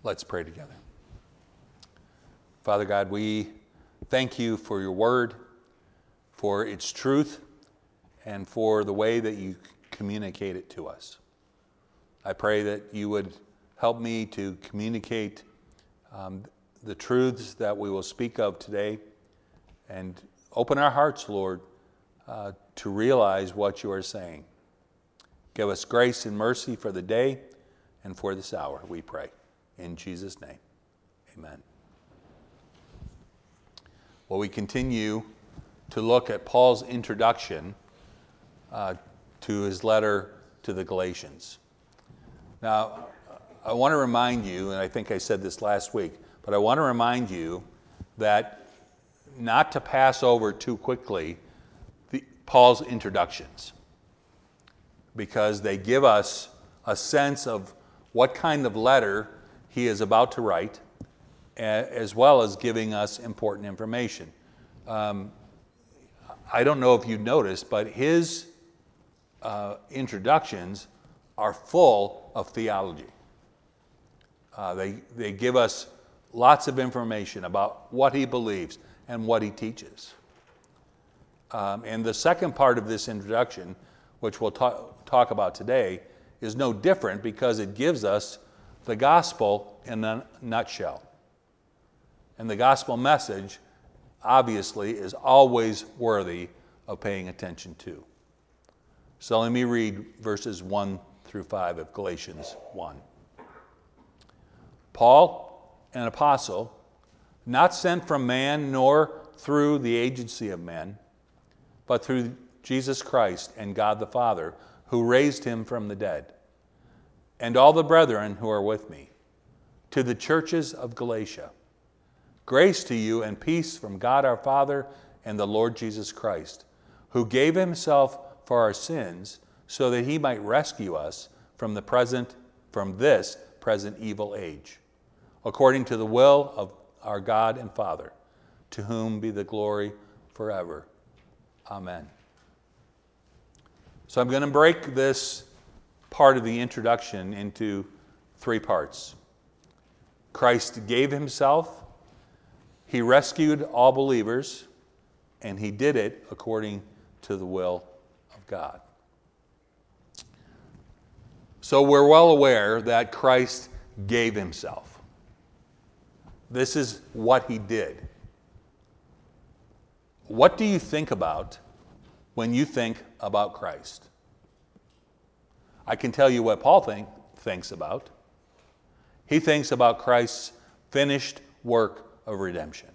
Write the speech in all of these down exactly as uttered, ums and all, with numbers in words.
Let's pray together. Father God, we thank you for your word, for its truth, and for the way that you communicate it to us. I pray that you would help me to communicate um, the truths that we will speak of today, and open our hearts, Lord, uh, to realize what you are saying. Give us grace and mercy for the day and for this hour, we pray. In Jesus' name, amen. Well, we continue to look at Paul's introduction uh, to his letter to the Galatians. Now, I want to remind you, and I think I said this last week, but I want to remind you that not to pass over too quickly the, Paul's introductions, because they give us a sense of what kind of letter he is about to write, as well as giving us important information. Um, I don't know if you noticed, but his uh, introductions are full of theology. Uh, they, they give us lots of information about what he believes and what he teaches. Um, and the second part of this introduction, which we'll talk, talk about today, is no different because it gives us the gospel in a nutshell. And the gospel message, obviously, is always worthy of paying attention to. So let me read verses one through five of Galatians one. Paul, an apostle, not sent from man nor through the agency of men, but through Jesus Christ and God the Father, who raised him from the dead, and all the brethren who are with me, to the churches of Galatia. Grace to you and peace from God our Father and the Lord Jesus Christ, who gave himself for our sins so that he might rescue us from the present, from this present evil age, according to the will of our God and Father, to whom be the glory forever. Amen. So I'm going to break this part of the introduction into three parts. Christ gave himself, he rescued all believers, and he did it according to the will of God. So we're well aware that Christ gave himself. This is what he did. What do you think about when you think about Christ? I can tell you what Paul think, thinks about. He thinks about Christ's finished work of redemption.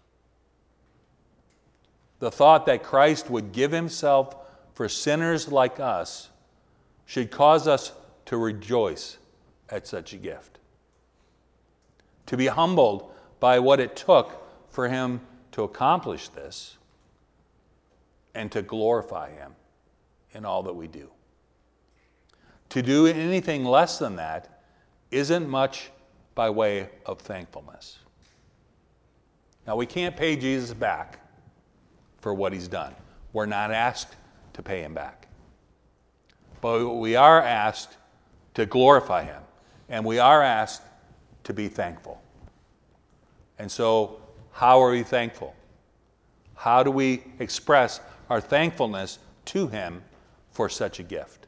The thought that Christ would give himself for sinners like us should cause us to rejoice at such a gift. To be humbled by what it took for him to accomplish this, and to glorify him in all that we do. To do anything less than that isn't much by way of thankfulness. Now, we can't pay Jesus back for what he's done. We're not asked to pay him back. But we are asked to glorify him, and we are asked to be thankful. And so, how are we thankful? How do we express our thankfulness to him for such a gift?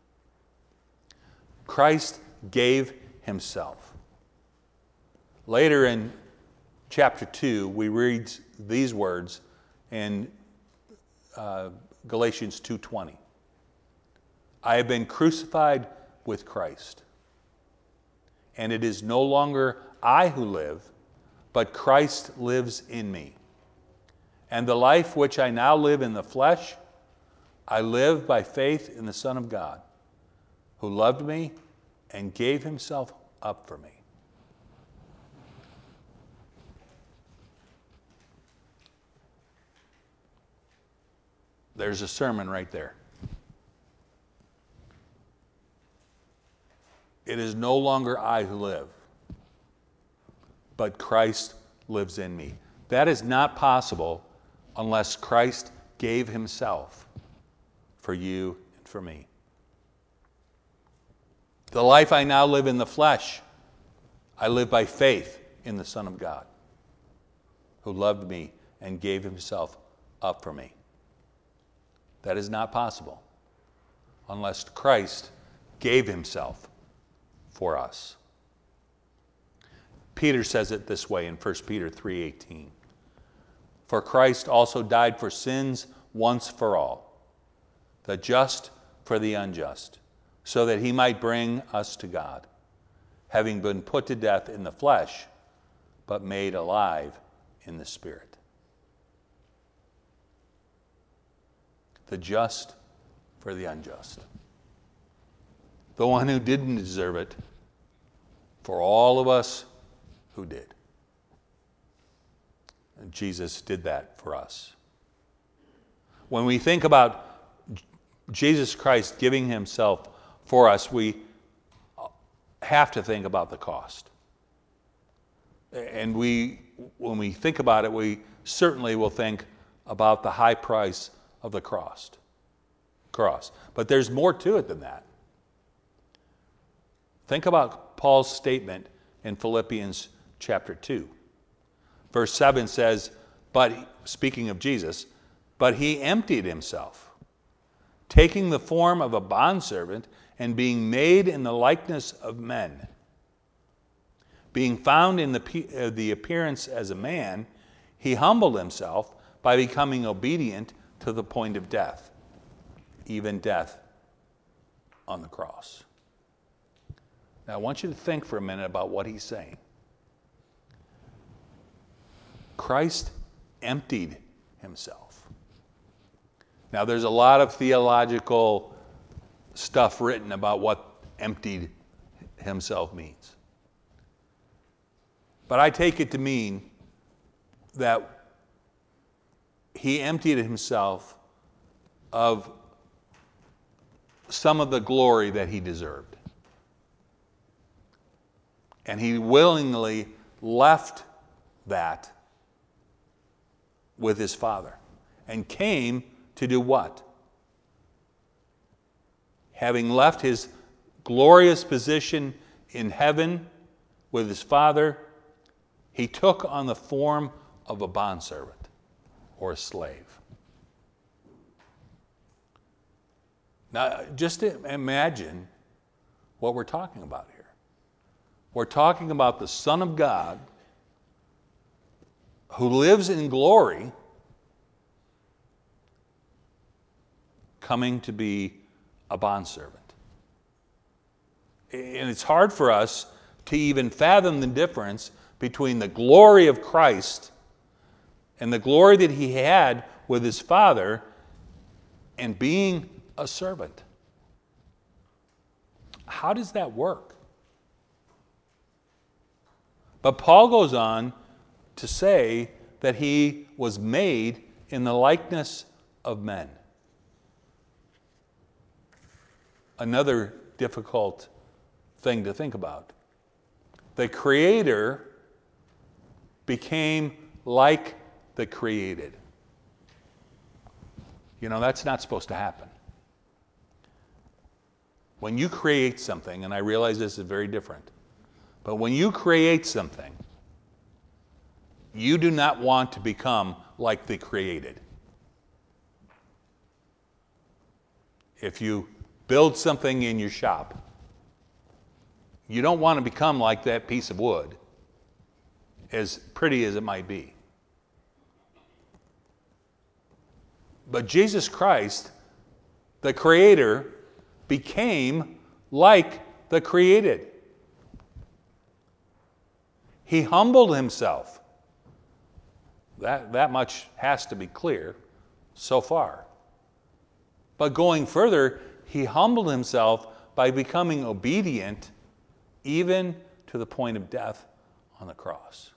Christ gave himself. Later in chapter two, we read these words in uh, Galatians two twenty. I have been crucified with Christ, and it is no longer I who live, but Christ lives in me. And the life which I now live in the flesh, I live by faith in the Son of God, who loved me and gave himself up for me. There's a sermon right there. It is no longer I who live, but Christ lives in me. That is not possible unless Christ gave himself for you and for me. The life I now live in the flesh, I live by faith in the Son of God, who loved me and gave himself up for me. That is not possible unless Christ gave himself for us. Peter says it this way in First Peter three eighteen. For Christ also died for sins once for all, the just for the unjust, so that he might bring us to God, having been put to death in the flesh, but made alive in the Spirit. The just for the unjust. The one who didn't deserve it for all of us who did. And Jesus did that for us. When we think about Jesus Christ giving himself for us, we have to think about the cost. And we, when we think about it, we certainly will think about the high price of the cross. Cross. But there's more to it than that. Think about Paul's statement in Philippians chapter two. Verse seven says, but, speaking of Jesus, but he emptied himself, taking the form of a bondservant and being made in the likeness of men. Being found in the, uh, the appearance as a man, he humbled himself by becoming obedient to the point of death, even death on the cross. Now, I want you to think for a minute about what he's saying. Christ emptied himself. Now, there's a lot of theological stuff written about what emptied himself means. But I take it to mean that he emptied himself of some of the glory that he deserved. And he willingly left that with his Father and came to do what? Having left his glorious position in heaven with his Father, he took on the form of a bondservant or a slave. Now, just imagine what we're talking about here. We're talking about the Son of God who lives in glory coming to be a bondservant. And it's hard for us to even fathom the difference between the glory of Christ and the glory that he had with his Father and being a servant. How does that work? But Paul goes on to say that he was made in the likeness of men. Another difficult thing to think about. The Creator became like the created. You know, that's not supposed to happen. When you create something, and I realize this is very different, but when you create something, you do not want to become like the created. If you build something in your shop, you don't want to become like that piece of wood, as pretty as it might be. But Jesus Christ, the Creator, became like the created. He humbled himself. That, that much has to be clear so far. But going further, he humbled himself by becoming obedient even to the point of death on the cross.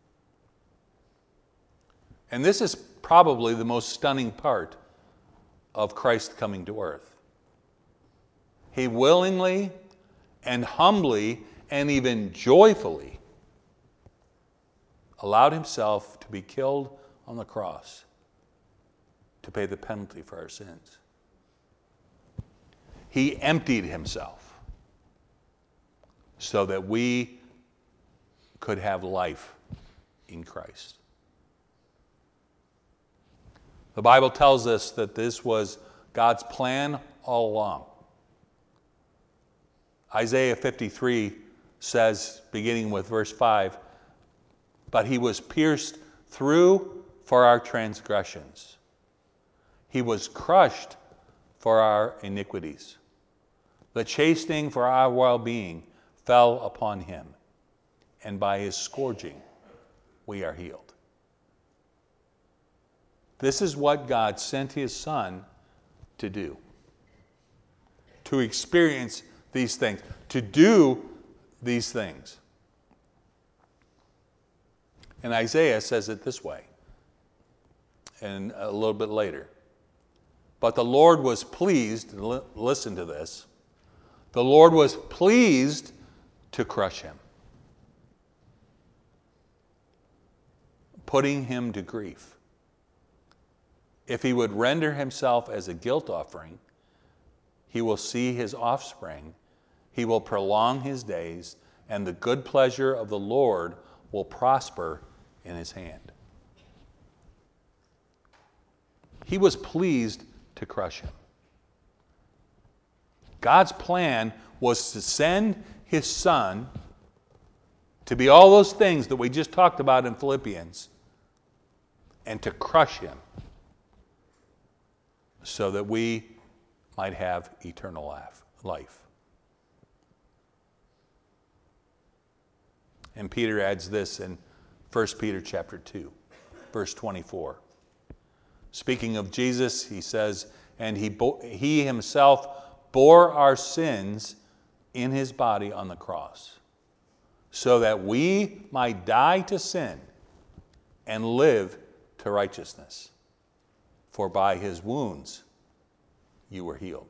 And this is probably the most stunning part of Christ coming to earth. He willingly and humbly and even joyfully allowed himself to be killed on the cross to pay the penalty for our sins. He emptied himself so that we could have life in Christ. The Bible tells us that this was God's plan all along. Isaiah fifty-three says, beginning with verse five, "But he was pierced through for our transgressions. He was crushed for our iniquities. The chastening for our well-being fell upon him, and by his scourging we are healed." This is what God sent his Son to do. To experience these things. To do these things. And Isaiah says it this way, and a little bit later. "But the Lord was pleased," listen to this, "the Lord was pleased to crush him, putting him to grief. If he would render himself as a guilt offering, he will see his offspring, he will prolong his days, and the good pleasure of the Lord will prosper in his hand." He was pleased to crush him. God's plan was to send his Son to be all those things that we just talked about in Philippians, and to crush him so that we might have eternal life. And Peter adds this in First Peter chapter two, verse twenty-four. Speaking of Jesus, he says, "And he, bo- he himself bore our sins in his body on the cross, so that we might die to sin and live to righteousness. For by his wounds you were healed."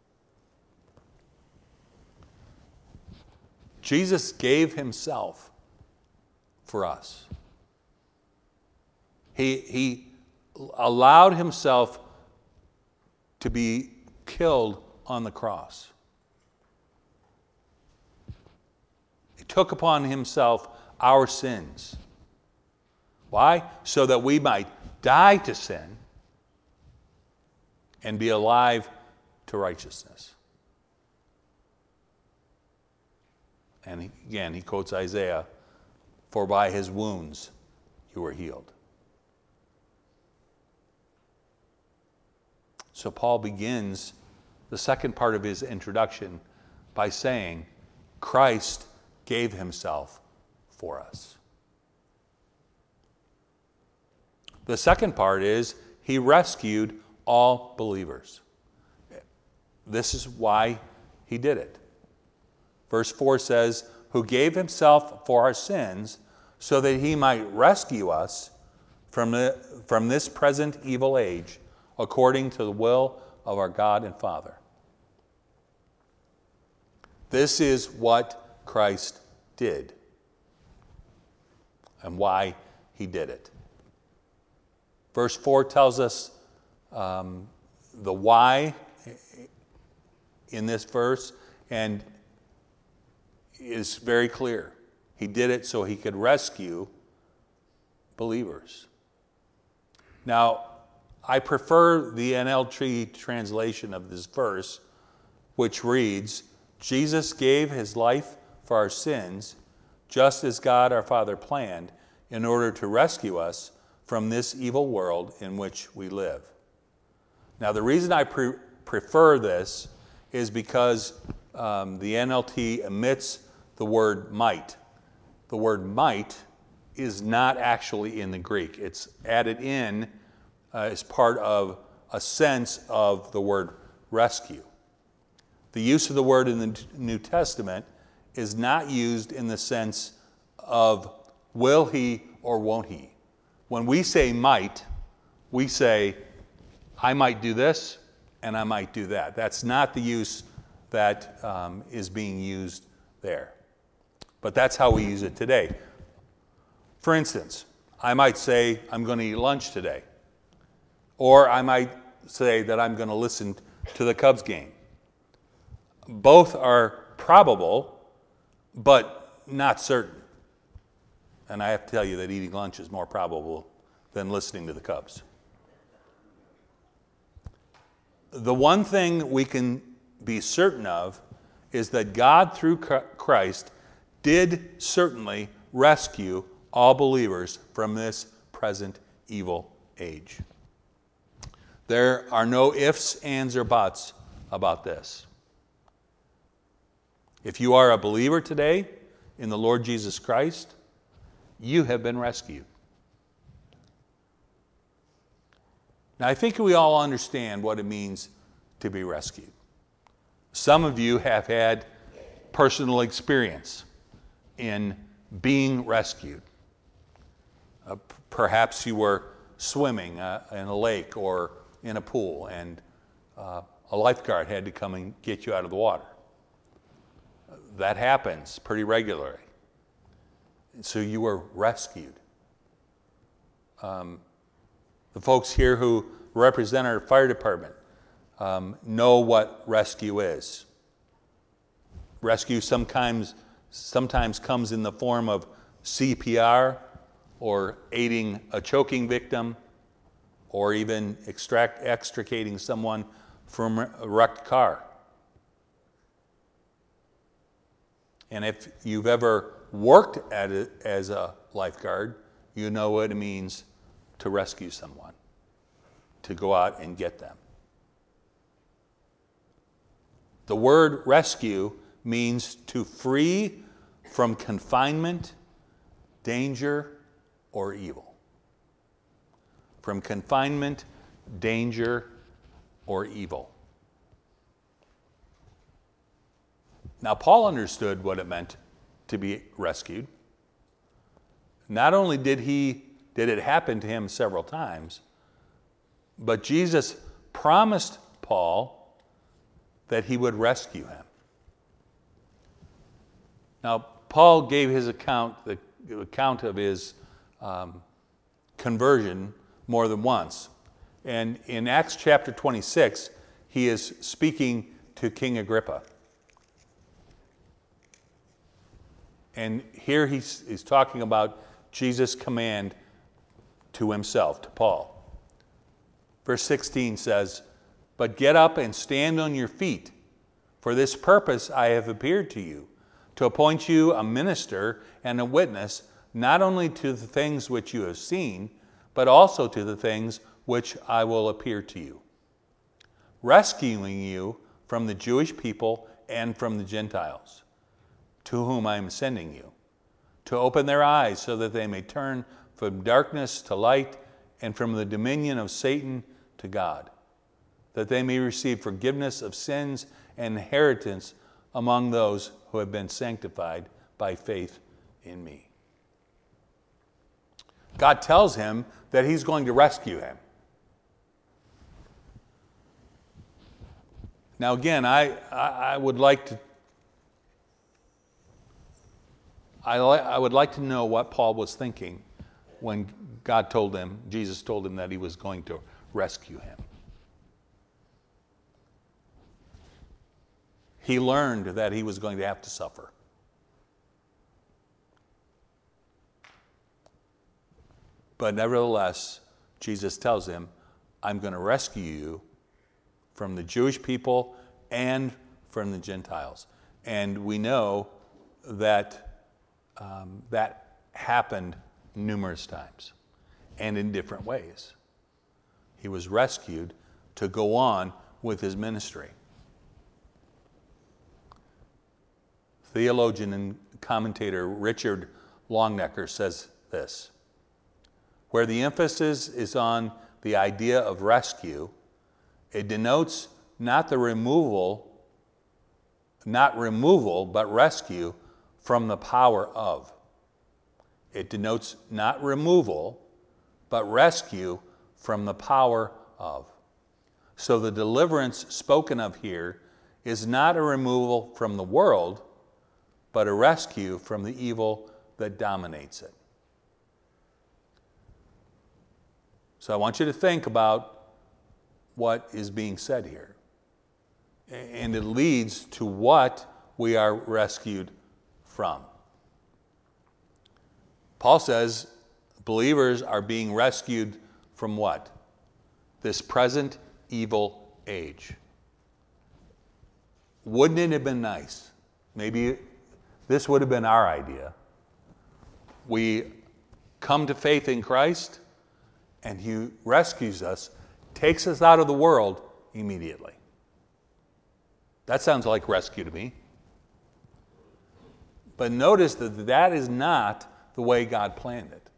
Jesus gave himself for us. He, he allowed himself to be killed on the cross. He took upon himself our sins. Why? So that we might die to sin and be alive to righteousness. And again, he quotes Isaiah, "For by his wounds you were healed." So Paul begins the second part of his introduction by saying, Christ gave himself for us. The second part is, he rescued all believers. This is why he did it. Verse four says, "Who gave himself for our sins, so that he might rescue us from, the, from this present evil age, according to the will of our God and Father." This is what Christ did and why he did it. Verse four tells us um, the why in this verse, and is very clear. He did it so he could rescue believers. Now, I prefer the N L T translation of this verse, which reads, "Jesus gave his life for our sins, just as God our Father planned, in order to rescue us from this evil world in which we live." Now, the reason I pre- prefer this is because um, the N L T omits the word might. The word might is not actually in the Greek. It's added in uh, as part of a sense of the word rescue. The use of the word in the New Testament is not used in the sense of will he or won't he. When we say might, we say, I might do this and I might do that. That's not the use that um, is being used there. But that's how we use it today. For instance, I might say I'm going to eat lunch today. Or I might say that I'm going to listen to the Cubs game. Both are probable, but not certain. And I have to tell you that eating lunch is more probable than listening to the Cubs. The one thing we can be certain of is that God, through Christ, did certainly rescue all believers from this present evil age. There are no ifs, ands, or buts about this. If you are a believer today in the Lord Jesus Christ, you have been rescued. Now, I think we all understand what it means to be rescued. Some of you have had personal experience in being rescued. Uh, p- perhaps you were swimming uh, in a lake or in a pool, and uh, a lifeguard had to come and get you out of the water. That happens pretty regularly. So you were rescued. Um, the folks here who represent our fire department um, know what rescue is. Rescue sometimes sometimes comes in the form of C P R or aiding a choking victim or even extract, extricating someone from a wrecked car. And if you've ever worked at it as a lifeguard, you know what it means to rescue someone, to go out and get them. The word rescue means to free from confinement, danger, or evil. From confinement, danger, or evil. Now, Paul understood what it meant to be rescued. Not only did he did it happen to him several times, but Jesus promised Paul that he would rescue him. Now, Paul gave his account, the account of his um, conversion more than once. And in Acts chapter twenty-six, he is speaking to King Agrippa. And here he's, he's talking about Jesus' command to himself, to Paul. Verse sixteen says, "But get up and stand on your feet. For this purpose I have appeared to you, to appoint you a minister and a witness, not only to the things which you have seen, but also to the things which I will appear to you, rescuing you from the Jewish people and from the Gentiles, to whom I am sending you, to open their eyes so that they may turn from darkness to light and from the dominion of Satan to God, that they may receive forgiveness of sins and inheritance among those who have been sanctified by faith in me." God tells him that he's going to rescue him. Now again, I, I, I would like to I, li- I would like to know what Paul was thinking when God told him, Jesus told him that he was going to rescue him. He learned that he was going to have to suffer. But nevertheless, Jesus tells him, I'm going to rescue you from the Jewish people and from the Gentiles. And we know that um, that happened numerous times and in different ways. He was rescued to go on with his ministry. Theologian and commentator Richard Longnecker says this: where the emphasis is on the idea of rescue, it denotes not the removal, not removal, but rescue from the power of. It denotes not removal, but rescue from the power of. So the deliverance spoken of here is not a removal from the world, but a rescue from the evil that dominates it. So I want you to think about what is being said here. And it leads to what we are rescued from. Paul says believers are being rescued from what? This present evil age. Wouldn't it have been nice? Maybe this would have been our idea. We come to faith in Christ, and he rescues us, takes us out of the world immediately. That sounds like rescue to me. But notice that that is not the way God planned it.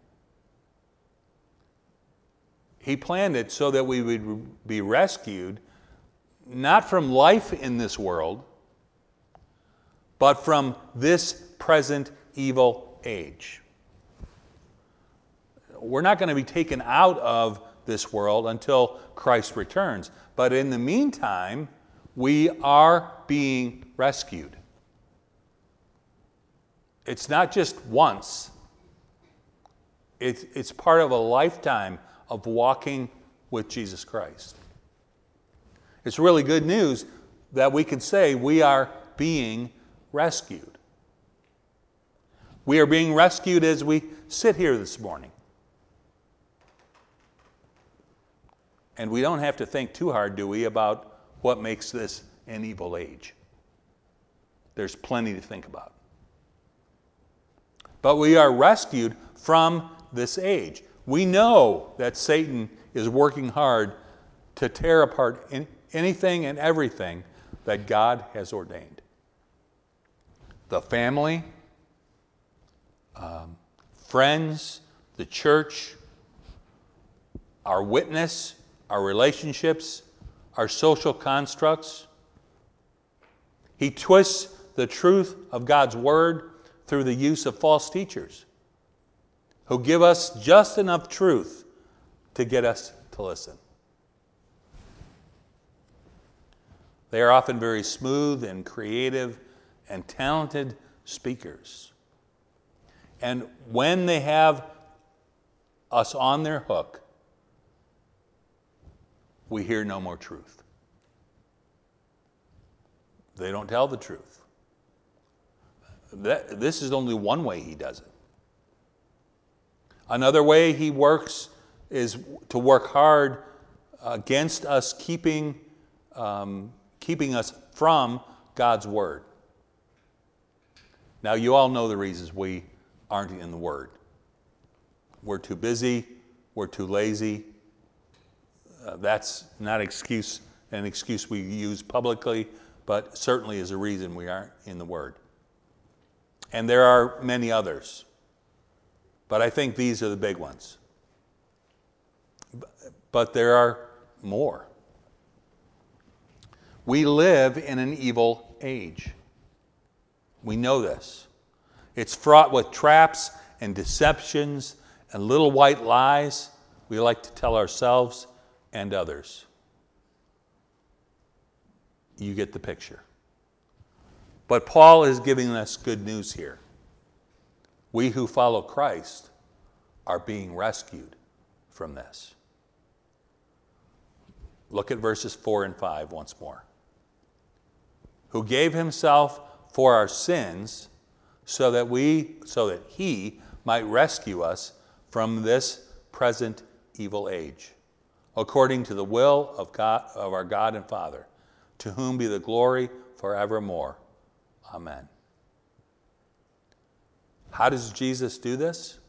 He planned it so that we would be rescued, not from life in this world, but from this present evil age. We're not going to be taken out of this world until Christ returns. But in the meantime, we are being rescued. It's not just once. It's, it's part of a lifetime of walking with Jesus Christ. It's really good news that we can say we are being rescued. We are being rescued as we sit here this morning. And we don't have to think too hard, do we, about what makes this an evil age. There's plenty to think about. But we are rescued from this age. We know that Satan is working hard to tear apart anything and everything that God has ordained. The family, um, friends, the church, our witness, our relationships, our social constructs. He twists the truth of God's word through the use of false teachers who give us just enough truth to get us to listen. They are often very smooth and creative and talented speakers. And when they have us on their hook, we hear no more truth. They don't tell the truth. That, this is only one way he does it. Another way he works is to work hard against us, keeping, um, keeping us from God's word. Now, you all know the reasons we aren't in the word. We're too busy. We're too lazy. Uh, that's not excuse, an excuse we use publicly, but certainly is a reason we aren't in the Word. And there are many others, but I think these are the big ones. But there are more. We live in an evil age. We know this. It's fraught with traps and deceptions and little white lies we like to tell ourselves and others. You get the picture. But Paul is giving us good news here. We who follow Christ are being rescued from this. Look at verses four and five once more. Who gave himself for our sins so that we, so that he might rescue us from this present evil age, according to the will of God, of our God and Father, to whom be the glory forevermore. Amen. How does Jesus do this?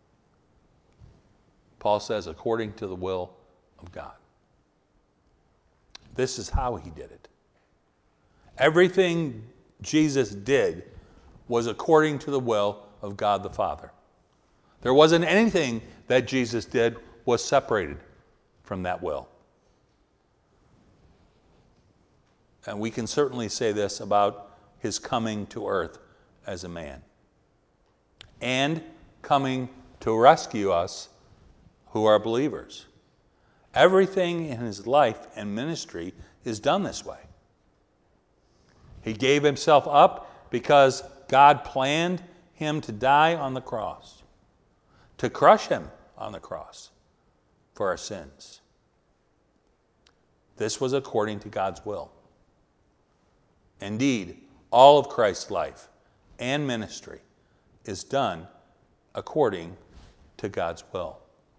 Paul says, according to the will of God. This is how he did it. Everything Jesus did was according to the will of God the Father. There wasn't anything that Jesus did was separated from that will. And we can certainly say this about his coming to earth as a man and coming to rescue us who are believers. Everything in his life and ministry is done this way. He gave himself up because God planned him to die on the cross, to crush him on the cross for our sins. This was according to God's will. Indeed, all of Christ's life and ministry is done according to God's will.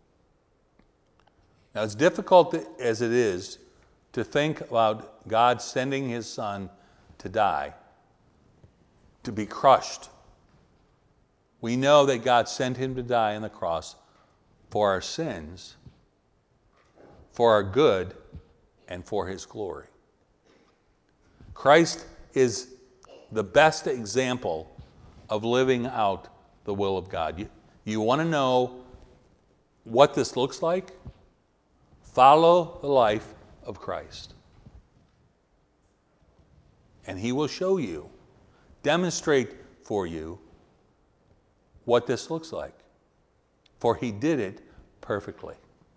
Now, as difficult as it is to think about God sending his Son to die, to be crushed, we know that God sent him to die on the cross for our sins, for our good, and for his glory. Christ is the best example of living out the will of God. You, you want to know what this looks like? Follow the life of Christ. And he will show you, demonstrate for you what this looks like. For he did it perfectly.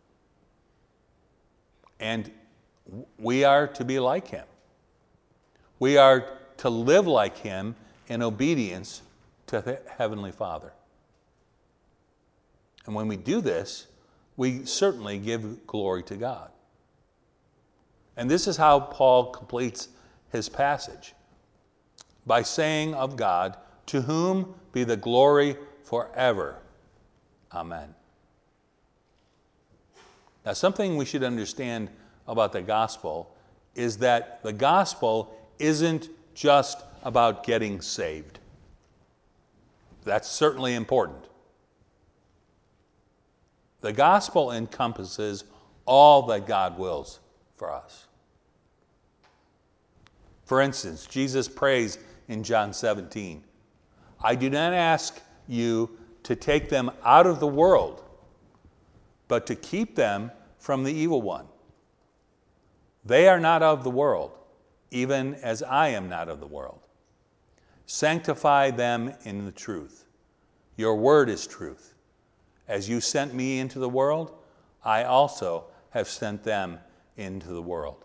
And we are to be like him. We are to live like him in obedience to the Heavenly Father. And when we do this, we certainly give glory to God. And this is how Paul completes his passage, by saying of God, to whom be the glory forever. Amen. Now, something we should understand about the gospel is that the gospel isn't just about getting saved. That's certainly important. The gospel encompasses all that God wills for us. For instance, Jesus prays in John seventeen, I do not ask you to take them out of the world, but to keep them from the evil one. They are not of the world, even as I am not of the world. Sanctify them in the truth. Your word is truth. As you sent me into the world, I also have sent them into the world.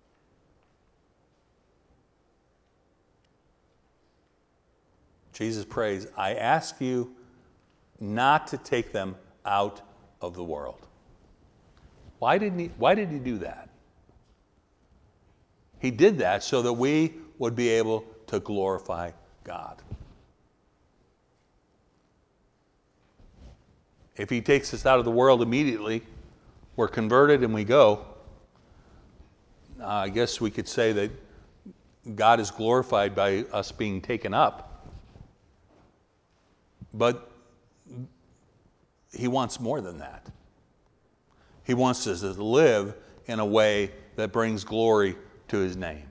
Jesus prays, I ask you not to take them out of the world. Why didn't he, why did he do that? He did that so that we would be able to glorify God. If he takes us out of the world immediately, we're converted and we go, uh, I guess we could say that God is glorified by us being taken up. But he wants more than that. He wants us to live in a way that brings glory to his name.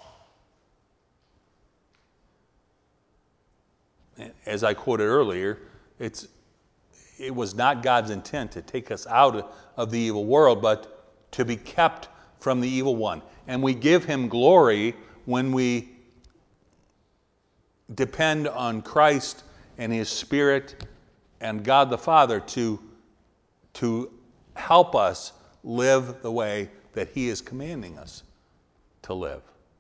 As I quoted earlier, it's it was not God's intent to take us out of the evil world, but to be kept from the evil one. And we give him glory when we depend on Christ and his Spirit and God the Father to, to help us live the way that he is commanding us to live.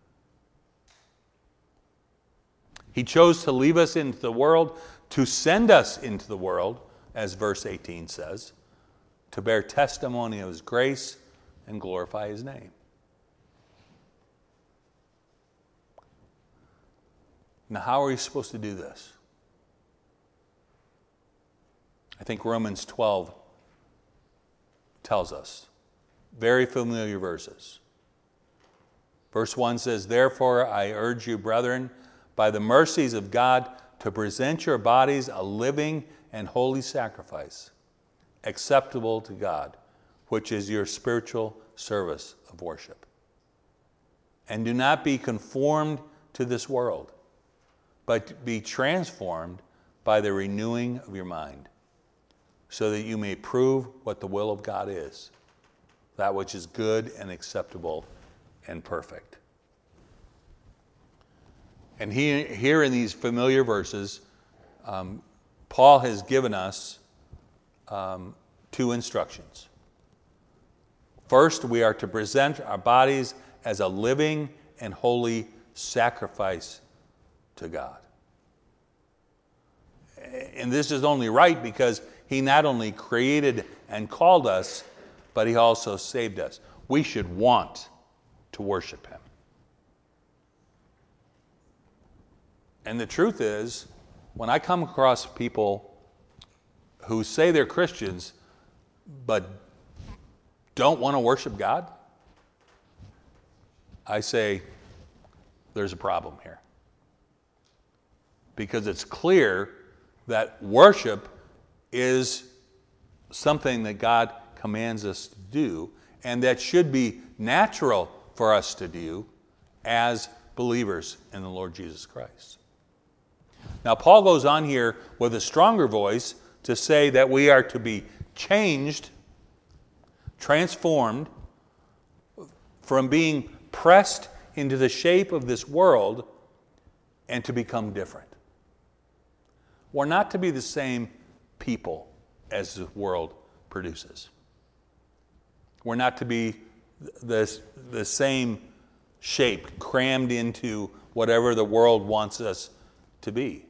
He chose to leave us into the world, to send us into the world, as verse eighteen says, to bear testimony of his grace and glorify his name. Now, how are we supposed to do this? I think Romans twelve tells us. Very familiar verses. Verse one says, therefore I urge you, brethren, by the mercies of God, to present your bodies a living and holy sacrifice, acceptable to God, which is your spiritual service of worship. And do not be conformed to this world, but be transformed by the renewing of your mind, so that you may prove what the will of God is, that which is good and acceptable and perfect. And he, here in these familiar verses, um, Paul has given us um, two instructions. First, we are to present our bodies as a living and holy sacrifice to God. And this is only right because he not only created and called us, but he also saved us. We should want to worship him. And the truth is, when I come across people who say they're Christians but don't want to worship God, I say there's a problem here. Because it's clear that worship is something that God commands us to do, and that should be natural for us to do as believers in the Lord Jesus Christ. Now, Paul goes on here with a stronger voice to say that we are to be changed, transformed from being pressed into the shape of this world and to become different. We're not to be the same people as the world produces. We're not to be the, the same shape crammed into whatever the world wants us to be.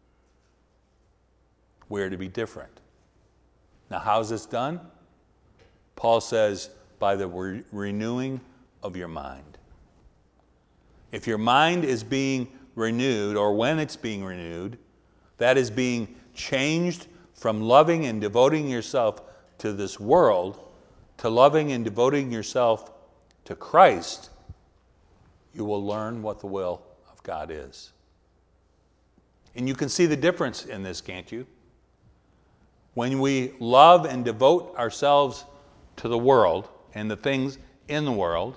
We're to be different. Now, how's this done? Paul says, by the re- renewing of your mind. If your mind is being renewed, or when it's being renewed, that is being changed from loving and devoting yourself to this world to loving and devoting yourself to Christ, you will learn what the will of God is. And you can see the difference in this, can't you? When we love and devote ourselves to the world and the things in the world,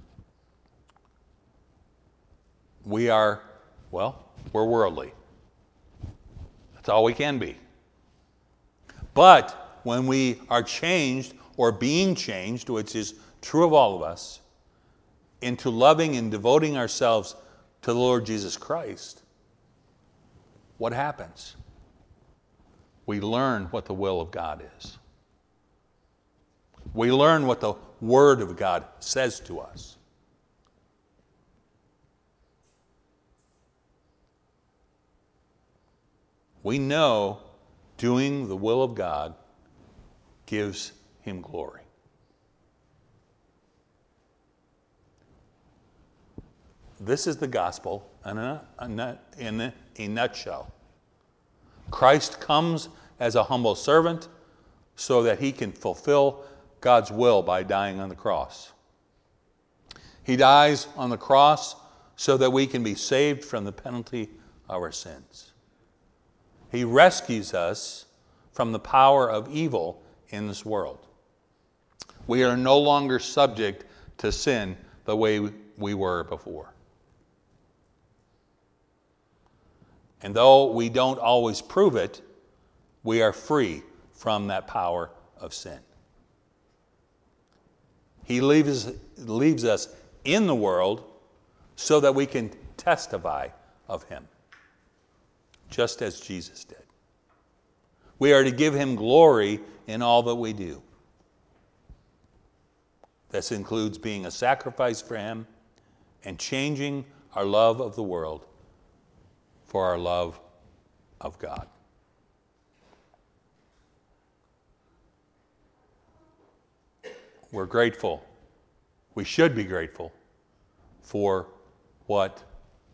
we are, well, we're worldly. That's all we can be. But when we are changed or being changed, which is true of all of us, into loving and devoting ourselves to the Lord Jesus Christ, what happens? We learn what the will of God is. We learn what the Word of God says to us. We know doing the will of God gives Him glory. This is the gospel in a, in a, a nutshell. Christ comes as a humble servant so that He can fulfill God's will by dying on the cross. He dies on the cross so that we can be saved from the penalty of our sins. He rescues us from the power of evil in this world. We are no longer subject to sin the way we were before. And though we don't always prove it, we are free from that power of sin. He leaves, leaves us in the world so that we can testify of Him, just as Jesus did. We are to give Him glory in all that we do. This includes being a sacrifice for Him and changing our love of the world for our love of God. We're grateful. We should be grateful for what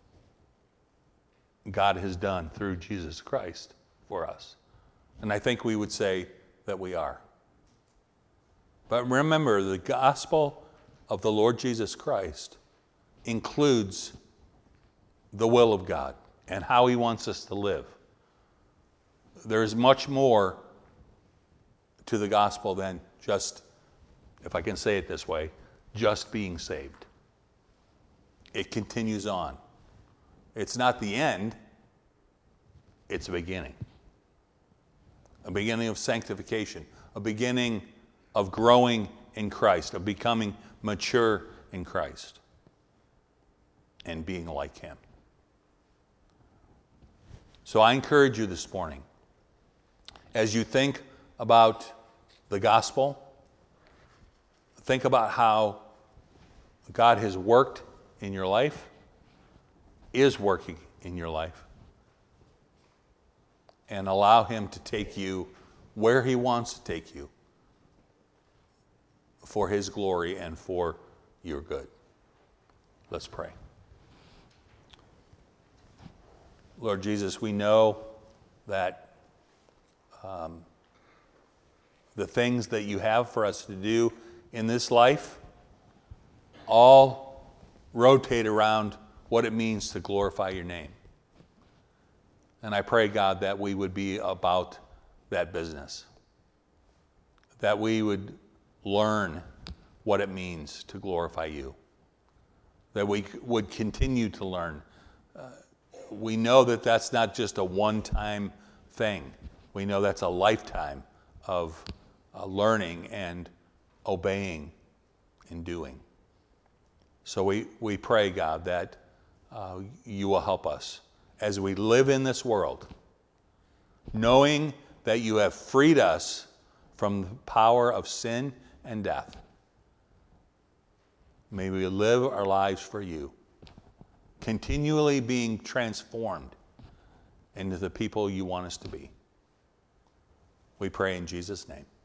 God has done through Jesus Christ for us. And I think we would say that we are. But remember, the gospel of the Lord Jesus Christ includes the will of God and how He wants us to live. There is much more to the gospel than just, if I can say it this way, just being saved. It continues on. It's not the end, it's a beginning. A beginning of sanctification, a beginning of growing in Christ, of becoming mature in Christ, and being like Him. So I encourage you this morning, as you think about the gospel, think about how God has worked in your life, is working in your life, and allow Him to take you where He wants to take you for His glory and for your good. Let's pray. Lord Jesus, we know that um, the things that you have for us to do in this life all rotate around what it means to glorify your name. And I pray, God, that we would be about that business, that we would learn what it means to glorify you, that we would continue to learn. Uh, we know that that's not just a one-time thing. We know that's a lifetime of uh, learning and obeying and doing. So we, we pray, God, that uh, you will help us as we live in this world, knowing that you have freed us from the power of sin and death. May we live our lives for you, continually being transformed into the people you want us to be. We pray in Jesus' name.